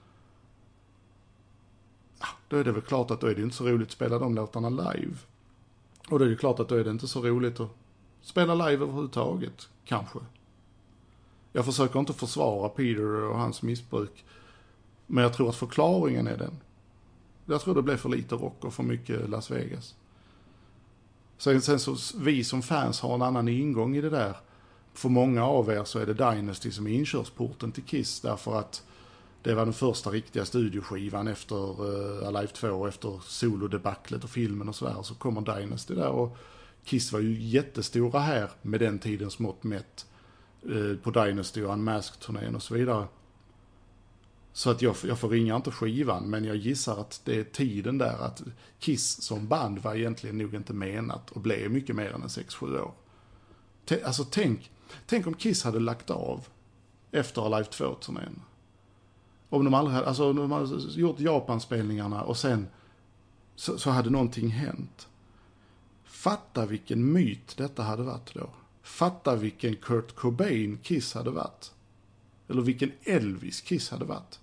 B: då är det väl klart att då är det inte så roligt att spela de låtarna live. Och då är det klart att då är det inte så roligt att spela live överhuvudtaget, kanske. Jag försöker inte försvara Peter och hans missbruk, men jag tror att förklaringen är den. Jag tror det blev för lite rock och för mycket Las Vegas. Sen så vi som fans har en annan ingång i det där. För många av er så är det Dynasty som är inkörsporten till Kiss, därför att det var den första riktiga studioskivan efter Alive 2, efter solodebaclet och filmen och sådär. Så kommer Dynasty där, och Kiss var ju jättestora här med den tidens mått mätt på Dynasty och Unmasked-turnén och så vidare. Så att jag förringar inte skivan, men jag gissar att det är tiden där att Kiss som band var egentligen nog inte menat och blev mycket mer än en 6-7 år. Alltså tänk om Kiss hade lagt av efter Alive 2-turnén. Om de aldrig hade, alltså de hade gjort Japanspelningarna och sen så hade någonting hänt. Fatta vilken myt detta hade varit då. Fatta vilken Kurt Cobain Kiss hade varit. Eller vilken Elvis Kiss hade varit.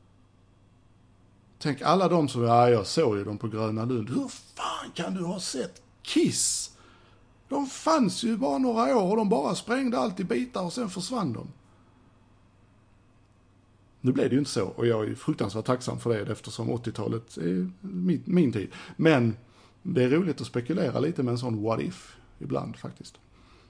B: Tänk alla de som, jag såg ju dem på Gröna Lund. Hur fan kan du ha sett Kiss? De fanns ju bara några år och de bara sprängde allt i bitar och sen försvann de. Nu blev det ju inte så och jag är fruktansvärt tacksam för det eftersom 80-talet är min tid. Men det är roligt att spekulera lite med en sån what if ibland faktiskt.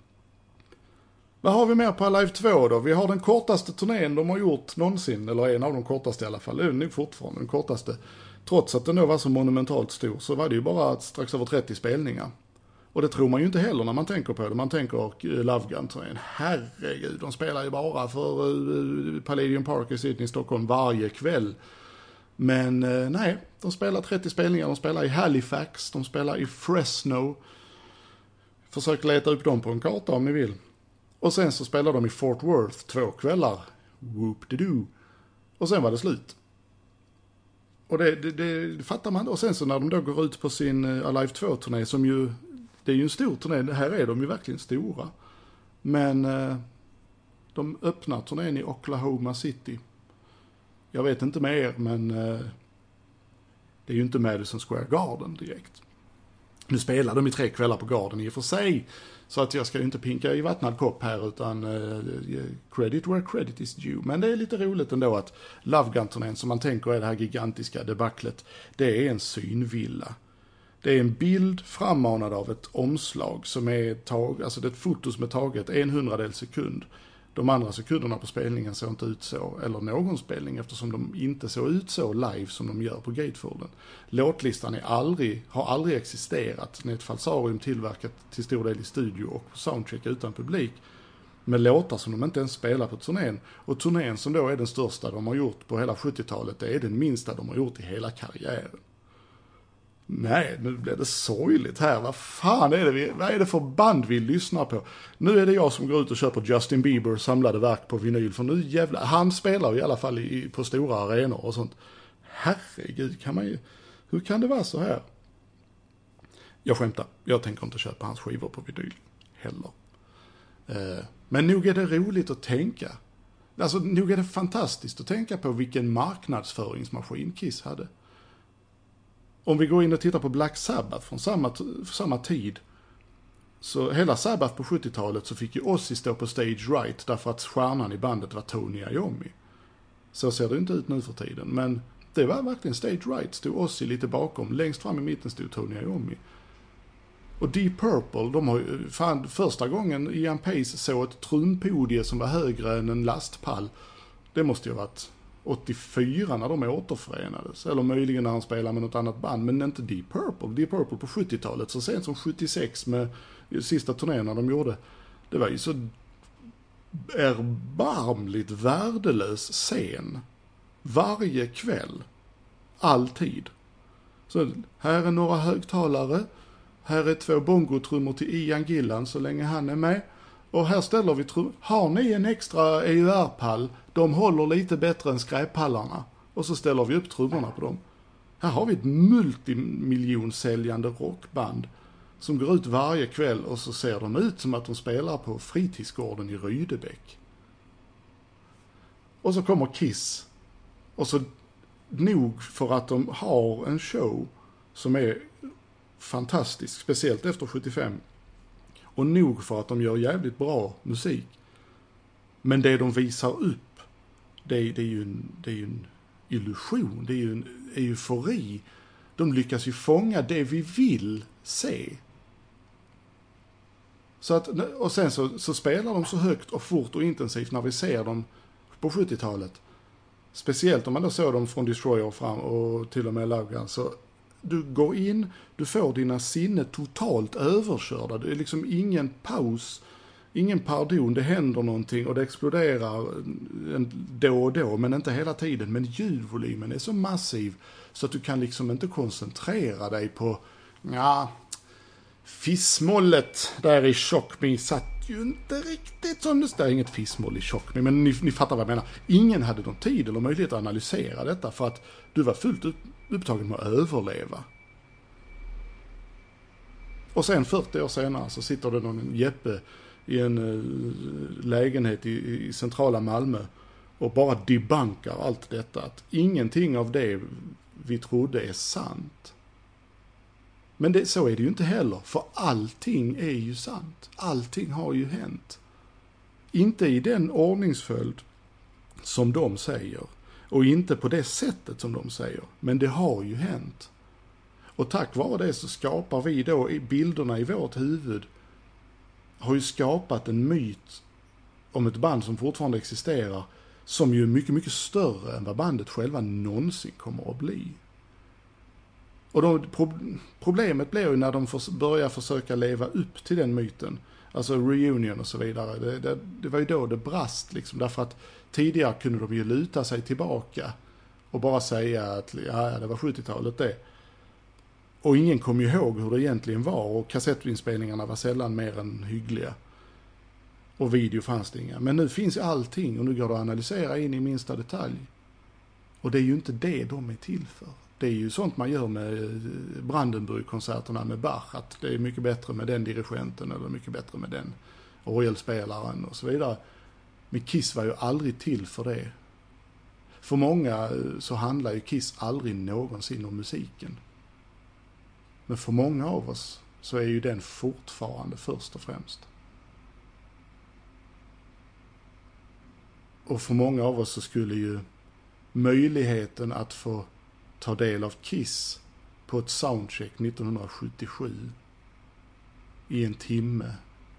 B: Vad har vi mer på Alive 2 då? Vi har den kortaste turnén de har gjort någonsin, eller en av de kortaste i alla fall. Det är nog fortfarande den kortaste. Trots att den då var så monumentalt stor så var det ju bara strax över 30 spelningar. Och det tror man ju inte heller när man tänker på det. Man tänker Love Gun-turnén. Herregud, de spelar ju bara för Palladium Park i Sydney, Stockholm varje kväll. Men nej, de spelar 30 spelningar. De spelar i Halifax, de spelar i Fresno. Försök leta upp dem på en karta om ni vill. Och sen så spelar de i Fort Worth 2 kvällar. Whoop-de-doo. Och sen var det slut. Och det fattar man. Och sen så när de då går ut på sin Alive 2-turné som ju, det är ju en stor turné. Här är de ju verkligen stora. Men de öppnar turnén i Oklahoma City. Jag vet inte med er, men det är ju inte Madison Square Garden direkt. Nu spelar de i 3 kvällar på Garden i och för sig. Så att jag ska ju inte pinka i vattnad kopp här utan credit where credit is due. Men det är lite roligt ändå att Love Gun-turnén som man tänker är det här gigantiska debaclet. Det är en synvilla. Det är en bild frammanad av ett omslag som är alltså det är ett foto som är taget 1/100 sekund. De andra sekunderna på spelningen ser inte ut så, eller någon spelning eftersom de inte såg ut så live som de gör på Gatefolden. Låtlistan har aldrig existerat. Den är ett falsarium tillverkat till stor del i studio och på soundcheck utan publik. Med låtar som de inte ens spelar på turnén. Och turnén som då är den största de har gjort på hela 70-talet, det är den minsta de har gjort i hela karriären. Nej, nu blir det sorgligt här. Vad fan är det vad är det för band vi lyssnar på? Nu är det jag som går ut och köper Justin Bieber samlade verk på vinyl. För nu jävlar, han spelar i alla fall på stora arenor och sånt. Herregud, hur kan det vara så här? Jag skämtar, jag tänker inte köpa hans skivor på vinyl heller. Men nog är det roligt att tänka. Alltså nog är det fantastiskt att tänka på vilken marknadsföringsmaskin Kiss hade. Om vi går in och tittar på Black Sabbath från samma tid. Så hela Sabbath på 70-talet så fick ju Ozzy stå på stage right därför att stjärnan i bandet var Tony Iommi. Så ser det inte ut nu för tiden. Men det var verkligen stage right. Stod Ozzy lite bakom. Längst fram i mitten stod Tony Iommi. Och Deep Purple, de har ju första gången Ian Pace såg ett trumpodie som var högre än en lastpall. Det måste ju ha varit 84 när de återförenades. Eller möjligen när han spelade med något annat band. Men inte Deep Purple. Deep Purple på 70-talet. Så sent som 76 med sista turnéerna de gjorde. Det var ju så erbarmligt värdelös scen. Varje kväll. Alltid. Så här är några högtalare. Här är 2 bongotrummor till Ian Gillan så länge han är med. Och här ställer vi har ni en extra EUR-pall? De håller lite bättre än skräppallarna. Och så ställer vi upp trummorna på dem. Här har vi ett multimiljonsäljande rockband som går ut varje kväll och så ser de ut som att de spelar på fritidsgården i Rydebäck. Och så kommer Kiss. Och så nog för att de har en show som är fantastisk, speciellt efter 75. Och nog för att de gör jävligt bra musik. Men det de visar upp, det är ju en illusion, det är ju en eufori. De lyckas ju fånga det vi vill se. Så att, och sen så spelar de så högt och fort och intensivt när vi ser dem på 70-talet. Speciellt om man då såg dem från Destroyer fram och till och med Love Gun. Så du går in, du får dina sinne totalt överkörda. Det är liksom ingen paus, ingen pardon. Det händer någonting och det exploderar då och då, men inte hela tiden. Men ljudvolymen är så massiv så att du kan liksom inte koncentrera dig på fissmålet där i Shock Me satt ju inte riktigt som det är. Inget fissmål i Shock Me, men ni fattar vad jag menar. Ingen hade någon tid eller möjlighet att analysera detta för att du var fullt upptagen med att överleva. Och sen 40 år senare så sitter det någon Jeppe i en lägenhet i centrala Malmö och bara debunkar allt detta. Att ingenting av det vi trodde är sant. Men så är det ju inte heller, för allting är ju sant. Allting har ju hänt. Inte i den ordningsföljd som de säger, och inte på det sättet som de säger, men det har ju hänt. Och tack vare det så skapar vi då, i bilderna i vårt huvud, har ju skapat en myt om ett band som fortfarande existerar, som ju är mycket, mycket större än vad bandet själva någonsin kommer att bli. Och då, problemet blir ju när de börjar försöka leva upp till den myten. Alltså reunion och så vidare. Det var ju då det brast liksom. Därför att tidigare kunde de ju luta sig tillbaka och bara säga att ja, det var 70-talet det. Och ingen kom ju ihåg hur det egentligen var. Och kassettinspelningarna var sällan mer än hyggliga. Och video fanns det inga. Men nu finns allting och nu går det att analysera in i minsta detalj. Och det är ju inte det de är till för. Det är ju sånt man gör med Brandenburg-konserterna med Bach. Att det är mycket bättre med den dirigenten eller mycket bättre med den orgelspelaren och så vidare. Men Kiss var ju aldrig till för det. För många så handlar ju Kiss aldrig någonsin om musiken. Men för många av oss så är ju den fortfarande först och främst. Och för många av oss så skulle ju möjligheten att få ta del av Kiss på ett soundcheck 1977 i en timme.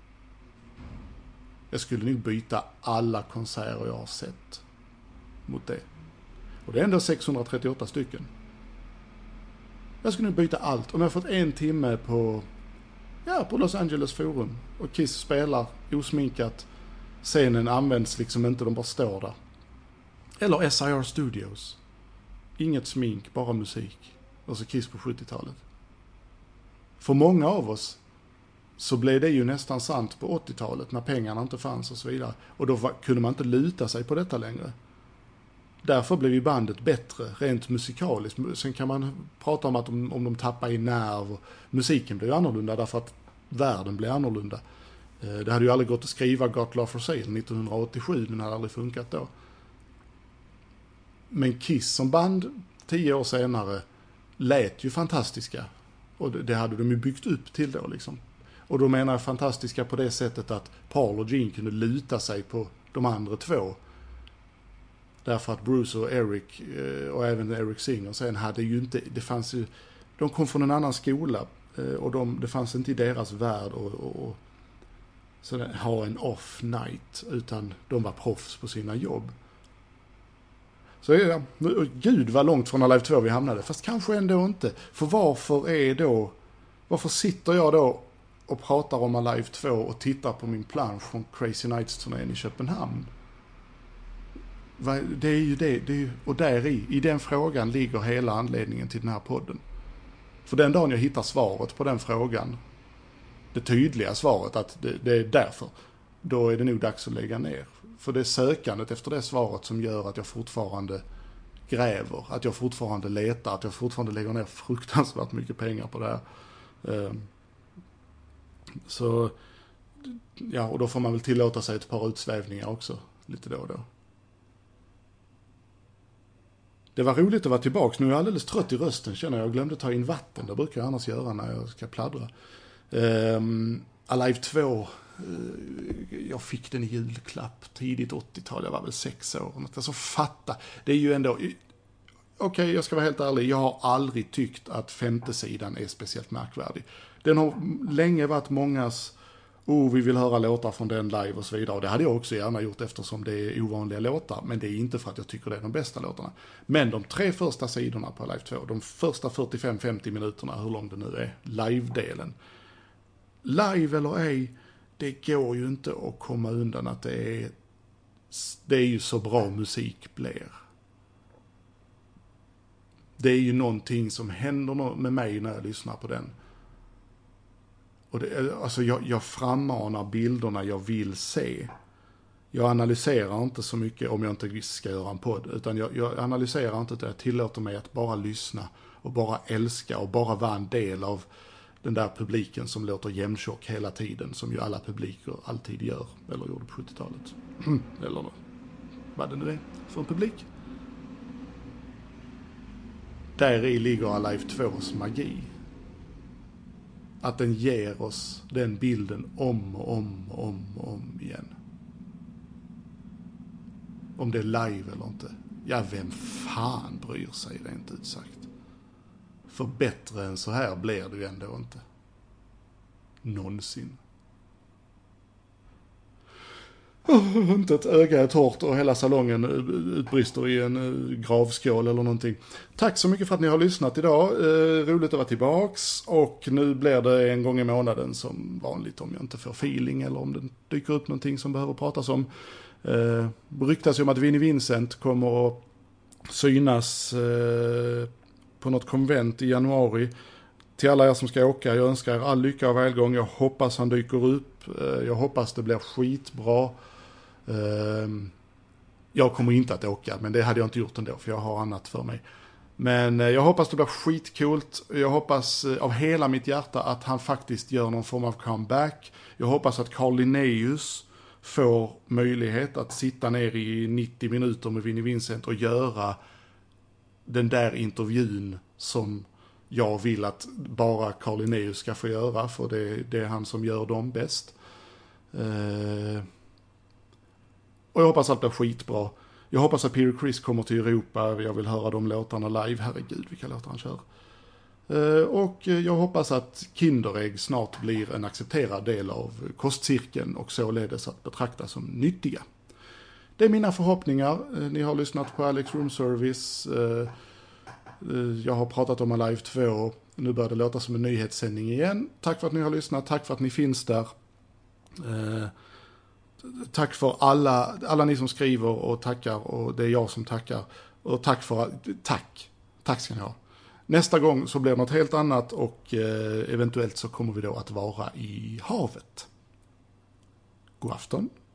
B: Jag skulle nog byta alla konserter jag har sett mot det. Och det är ändå 638 stycken. Jag skulle nog byta allt. Om jag fått en timme på Los Angeles Forum och Kiss spelar osminkat, scenen används liksom inte, de bara står där. Eller SIR Studios. Inget smink, bara musik. Och så Kiss på 70-talet. För många av oss så blev det ju nästan sant på 80-talet när pengarna inte fanns och så vidare. Och då kunde man inte luta sig på detta längre. Därför blev ju bandet bättre, rent musikaliskt. Sen kan man prata om att om de tappar i nerv. Och musiken blev annorlunda därför att världen blev annorlunda. Det hade ju aldrig gått att skriva Got Love for Sale 1987, den hade aldrig funkat då. Men Kiss som band 10 år senare lät ju fantastiska. Och det hade de ju byggt upp till då liksom. Och då menar jag fantastiska på det sättet att Paul och Gene kunde luta sig på de andra två. Därför att Bruce och Eric och även Eric Singer sen hade ju inte, det fanns ju, de kom från en annan skola och det fanns inte i deras värld och så ha en off night, utan de var proffs på sina jobb. Så ja, gud vad långt från Alive 2 vi hamnade, fast kanske ändå inte. För varför sitter jag då och pratar om Alive 2 och tittar på min plansch från Crazy Nights-turnén i Köpenhamn? Det är ju det, och i den frågan ligger hela anledningen till den här podden. För den dagen jag hittar svaret på den frågan, det tydliga svaret att det är därför, då är det nog dags att lägga ner. För det är sökandet efter det svaret som gör att jag fortfarande gräver, att jag fortfarande letar, att jag fortfarande lägger ner fruktansvärt mycket pengar på det här. Så ja, och då får man väl tillåta sig ett par utsvävningar också, lite då och då. Det var roligt att vara tillbaka. Nu är jag alldeles trött i rösten, känner jag. Jag glömde ta in vatten. Det brukar jag annars göra när jag ska pladdra. Alive 2. Jag fick den i julklapp tidigt 80-tal. Jag var väl 6 år. Alltså fatta. Det är ju ändå... Okej, jag ska vara helt ärlig. Jag har aldrig tyckt att 5:e sidan är speciellt märkvärdig. Den har länge varit mångas... vi vill höra låtar från den live och så vidare. Och det hade jag också gärna gjort eftersom det är ovanliga låtar. Men det är inte för att jag tycker det är de bästa låtarna. Men de 3 första sidorna på Alive 2, de första 45-50 minuterna, hur lång det nu är, live-delen. Live eller ej, det går ju inte att komma undan att det är ju så bra musik blir. Det är ju någonting som händer med mig när jag lyssnar på den. Och alltså jag frammanar bilderna jag vill se. Jag analyserar inte så mycket om jag inte ska göra en podd. Utan jag analyserar inte, utan jag tillåter mig att bara lyssna. Och bara älska och bara vara en del av den där publiken som låter jämntjock hela tiden. Som ju alla publiker alltid gör. Eller gjorde på 70-talet. Eller vad det nu är för en publik. Där i ligger Alive 2s magi. att den ger oss den bilden om och om igen. Om det är live eller inte. Ja, vem fan bryr sig rent ut sagt. För bättre än så här blir det ju ändå inte. Någonsin. Inte ett öga är torrt och hela salongen utbrister i en gravskål eller någonting. Tack så mycket för att ni har lyssnat idag. Roligt att vara tillbaks. Och nu blir det en gång i månaden som vanligt om jag inte får feeling eller om det dyker upp någonting som behöver pratas om. Ryktas ju om att Vinnie Vincent kommer att synas på något konvent i januari. Till alla er som ska åka, jag önskar er all lycka och välgång. Jag hoppas han dyker upp. Jag hoppas det blir skitbra. Jag kommer inte att åka, men det hade jag inte gjort ändå för jag har annat för mig. Men jag hoppas det blir skitcoolt. Jag hoppas av hela mitt hjärta att han faktiskt gör någon form av comeback. Jag hoppas att Carl Linnaeus får möjlighet att sitta ner i 90 minuter med Vinnie Vincent och göra den där intervjun som jag vill att bara Carl Linnaeus ska få göra, för det är han som gör dem bäst. Och jag hoppas att det blir skitbra. Jag hoppas att Peter Criss kommer till Europa. Jag vill höra de låtarna live. Herregud, vilka låtar han kör. Och jag hoppas att Kinderägg snart blir en accepterad del av kostcirkeln och således att betrakta som nyttiga. Det är mina förhoppningar. Ni har lyssnat på Alex Room Service. Jag har pratat om Alive 2. Nu börjar det låta som en nyhetssändning igen. Tack för att ni har lyssnat. Tack för att ni finns där. Tack för alla ni som skriver och tackar. Och det är jag som tackar. Och tack för att... Tack ska ni ha. Nästa gång så blir det något helt annat och eventuellt så kommer vi då att vara i havet. God afton.